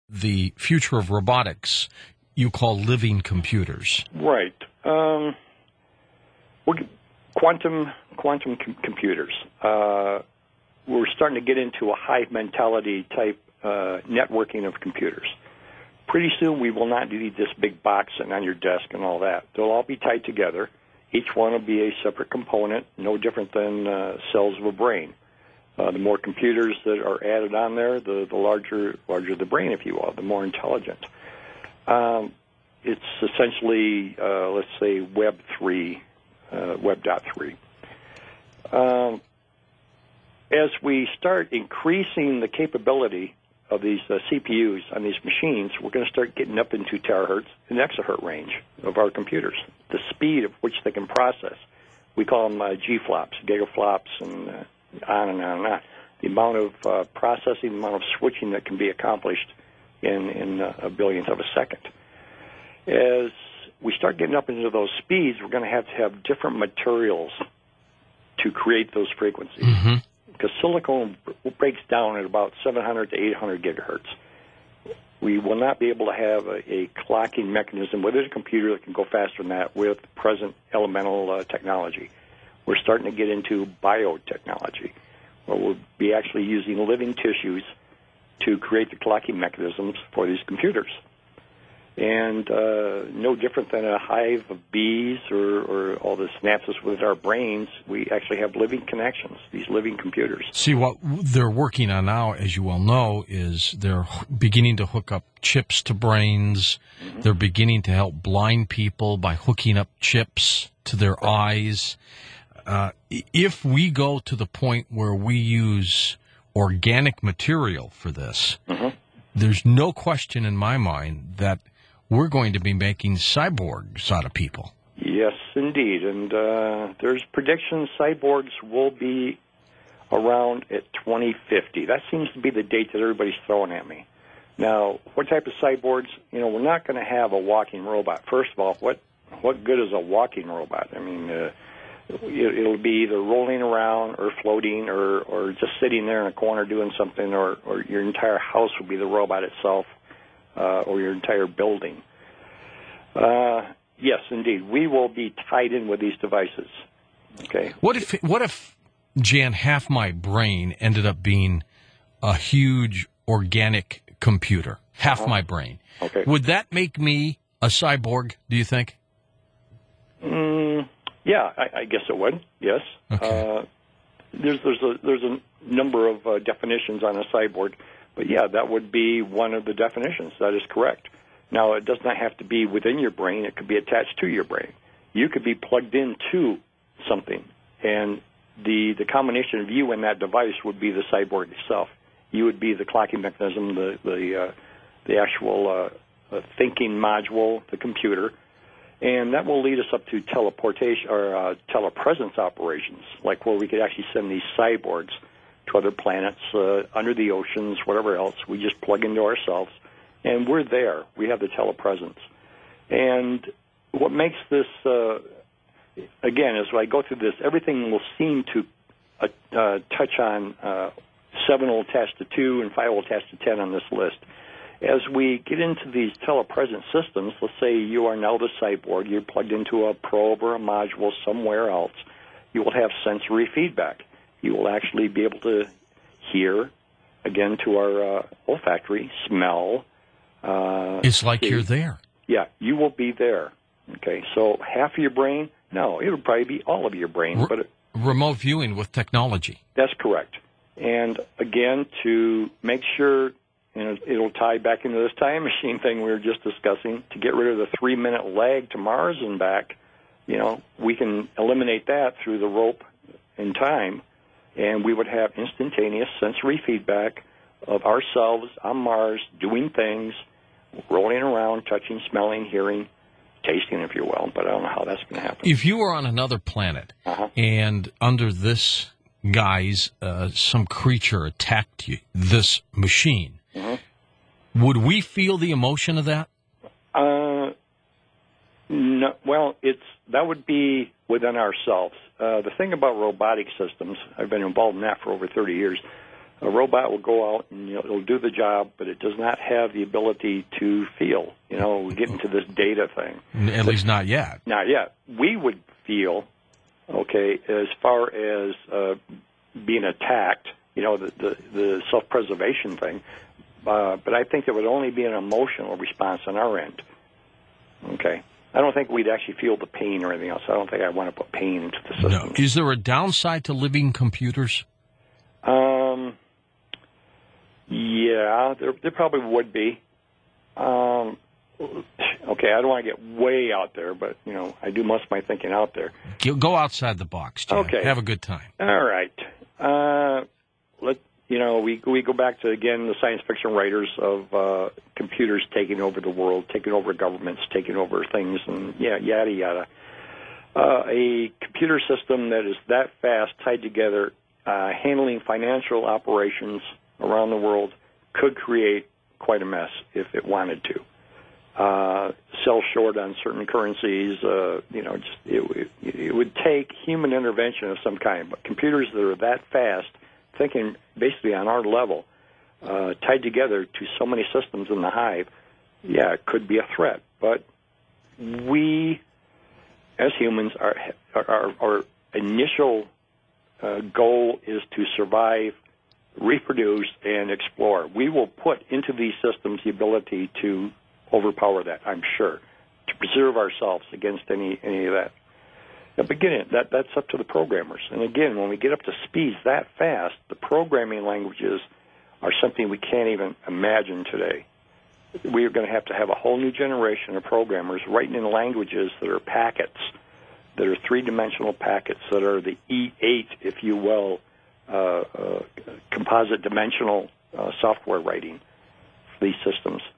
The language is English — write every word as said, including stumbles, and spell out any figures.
the future of robotics you call living computers. Right. Um, we're, quantum quantum com- computers. Uh, we're starting to get into a hive mentality type uh, networking of computers. Pretty soon we will not need this big box sitting on your desk and all that. They'll all be tied together. Each one will be a separate component, no different than uh, cells of a brain. Uh, the more computers that are added on there, the, the larger larger the brain, if you will, the more intelligent. Um, it's essentially, uh, let's say, Web three, uh, Web dot three. Um, as we start increasing the capability of these uh, C P Us on these machines, we're going to start getting up into terahertz and exahertz range of our computers, the speed of which they can process. We call them uh, G flops, gigaflops, and uh, on and on and on. The amount of uh, processing, the amount of switching that can be accomplished in, in uh, a billionth of a second. As we start getting up into those speeds, we're going to have to have different materials to create those frequencies. Mm-hmm. Because silicon breaks down at about seven hundred to eight hundred gigahertz. We will not be able to have a, a clocking mechanism within a computer that can go faster than that with present elemental uh, technology. We're starting to get into biotechnology, where we'll be actually using living tissues to create the clocking mechanisms for these computers. And uh, no different than a hive of bees or, or all the synapses with our brains, we actually have living connections, these living computers. See, what they're working on now, as you well know, is they're beginning to hook up chips to brains. Mm-hmm. They're beginning to help blind people by hooking up chips to their right. eyes. Uh, if we go to the point where we use organic material for this, mm-hmm. there's no question in my mind that we're going to be making cyborgs out of people. Yes, indeed. And uh, there's predictions cyborgs will be around at twenty fifty. That seems to be the date that everybody's throwing at me. Now, what type of cyborgs? You know, we're not going to have a walking robot. First of all, what what good is a walking robot? I mean, uh, it'll be either rolling around or floating or, or just sitting there in a corner doing something, or, or your entire house will be the robot itself. Uh, or your entire building. Uh, yes, indeed. We will be tied in with these devices. Okay. What if, what if, Jan, half my brain ended up being a huge organic computer? Half uh-huh. my brain. Okay. Would that make me a cyborg, do you think? Mm, yeah, I, I guess it would, yes. Okay. Uh, there's, there's, a, there's a number of uh, definitions on a cyborg. But, yeah, that would be one of the definitions. That is correct. Now, it does not have to be within your brain. It could be attached to your brain. You could be plugged into something, and the, the combination of you and that device would be the cyborg itself. You would be the clocking mechanism, the the, uh, the actual uh, uh, thinking module, the computer, and that will lead us up to teleportation or uh, telepresence operations, like where we could actually send these cyborgs to other planets, uh, under the oceans, whatever else. We just plug into ourselves, and we're there. We have the telepresence. And what makes this, uh, again, as I go through this, everything will seem to uh, uh, touch on uh, seven will attach to two and five will attach to ten on this list. As we get into these telepresence systems, let's say you are now the cyborg, you're plugged into a probe or a module somewhere else, you will have sensory feedback. You will actually be able to hear, again, to our uh, olfactory, smell. Uh, it's like see. You're there. Yeah, you will be there. Okay, so half of your brain? No, it would probably be all of your brain. Re- but it, remote viewing with technology. That's correct. And, again, to make sure, and it'll tie back into this time machine thing we were just discussing, to get rid of the three-minute lag to Mars and back, you know, we can eliminate that through the rope in time. And we would have instantaneous sensory feedback of ourselves on Mars doing things, rolling around, touching, smelling, hearing, tasting, if you will. But I don't know how that's going to happen. If you were on another planet uh-huh. and under this guise, uh, some creature attacked you, this machine, mm-hmm. would we feel the emotion of that? Uh, no. Well, it's that would be within ourselves. Uh, the thing about robotic systems, I've been involved in that for over thirty years, A robot will go out and you know, it'll do the job, but it does not have the ability to feel. You know, we get into this data thing. At least not yet. Not yet. We would feel, okay, as far as uh, being attacked, you know, the, the, the self-preservation thing, uh, but I think it would only be an emotional response on our end. Okay. I don't think we'd actually feel the pain or anything else. I don't think I want to put pain into the system. No. Is there a downside to living computers? Um, yeah, there, there probably would be. Um, okay, I don't want to get way out there, but, you know, I do most of my thinking out there. Go outside the box, John. Okay. Have a good time. All right. Uh, let you know, we we go back to, again, the science fiction writers of uh, computers taking over the world, taking over governments, taking over things, and, yeah, yada, yada. Uh, a computer system that is that fast, tied together, uh, handling financial operations around the world could create quite a mess if it wanted to. Uh, sell short on certain currencies, uh, you know, just, it, it, it would take human intervention of some kind. But computers that are that fast, thinking basically on our level, uh, tied together to so many systems in the hive, yeah, it could be a threat. But we, as humans, our, our, our initial uh, goal is to survive, reproduce, and explore. We will put into these systems the ability to overpower that, I'm sure, to preserve ourselves against any any of that. But again, that, that's up to the programmers. And again, when we get up to speeds that fast, the programming languages are something we can't even imagine today. We are going to have to have a whole new generation of programmers writing in languages that are packets, that are three-dimensional packets, that are the E eight, if you will, uh, uh, composite dimensional uh, software writing for these systems.